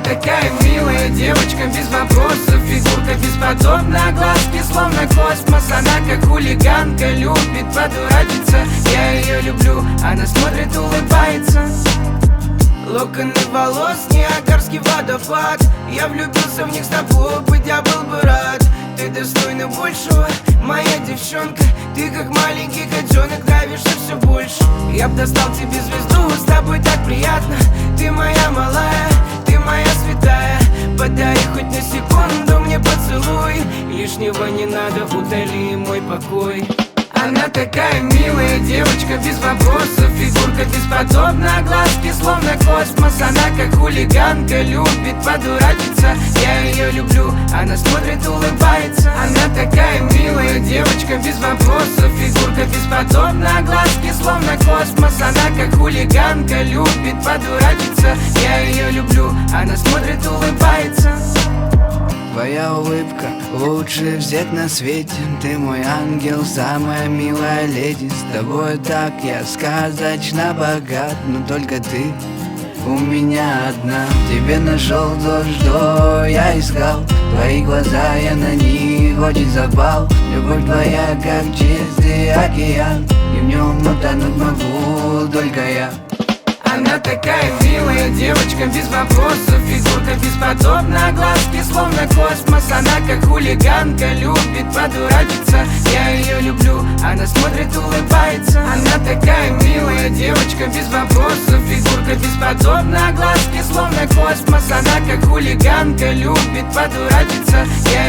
такая милая девочка, без вопросов, фигурка бесподобна, глазки словно космос. Она как хулиганка, любит подурачиться. Я ее люблю, она смотрит, улыбается. Локоны волос, Ниагарский водопад. Я влюбился в них с тобой, быть я был бы рад. Ты достойна большего, моя девчонка. Ты как маленький котенок, нравишься все больше. Я б достал тебе звезду, с тобой так приятно. Ты моя малая, ты моя святая. Подари хоть на секунду мне поцелуй. Лишнего не надо, удали мой покой. Она такая милая девочка, без вопросов, фигурка бесподобна, глазки словно космос. Она как хулиганка, любит подурачиться. Я ее люблю, она смотрит, улыбается. Она такая милая девочка, без вопросов, фигурка бесподобна, глазки словно космос. Она как хулиганка, любит подурачиться. Я ее люблю, она смотрит, улыбается. Твоя улыбка лучше всех на свете. Ты мой ангел, самая милая леди. С тобой так я сказочно богат. Но только ты у меня одна. Тебе нашел то, что я искал. Твои глаза, я на них очень запал. Любовь твоя, как чистый океан, и в нем утонуть могу только я. Она такая милая девочка, без вопросов, фигурка бесподобна, глазки словно космос. Она как хулиганка, любит подурачиться. Я ее люблю, она смотрит, улыбается. Она такая милая девочка, без вопросов, фигурка бесподобна, глазки словно космос. Она как хулиганка, любит подурачиться. Я